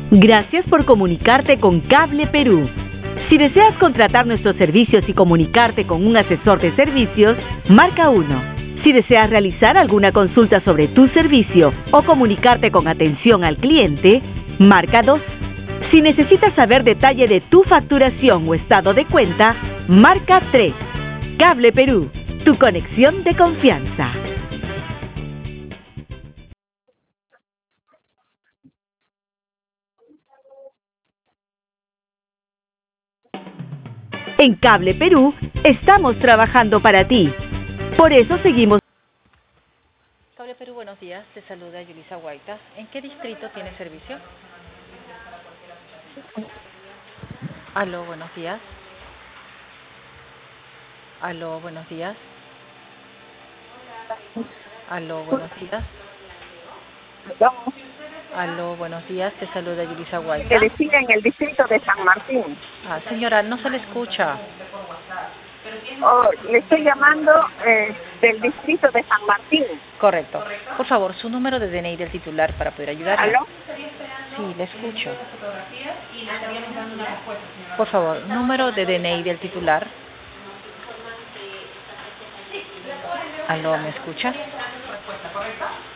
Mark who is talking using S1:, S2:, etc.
S1: Gracias por comunicarte con Cable Perú. Si deseas contratar nuestros servicios y comunicarte con un asesor de servicios, marca 1. Si deseas realizar alguna consulta sobre tu servicio o comunicarte con atención al cliente, marca 2. Si necesitas saber detalle de tu facturación o estado de cuenta, marca 3. Cable Perú, tu conexión de confianza. En Cable Perú estamos trabajando para ti. Por eso seguimos.
S2: Cable Perú, buenos días. Te saluda Yulisa Guaita. ¿En qué distrito tiene servicio? Aló, buenos días. Aló, buenos días. Aló, buenos días. Aló, buenos días. Te saluda Yulisa Guaita.
S3: Que decida en el distrito de San Martín.
S2: Señora, no se le escucha.
S3: Le estoy llamando del distrito de San Martín.
S2: Correcto. Por favor, su número de DNI del titular para poder ayudarle.
S3: ¿Aló?
S2: Sí, le escucho. Por favor, número de DNI del titular. Aló, ¿me escucha?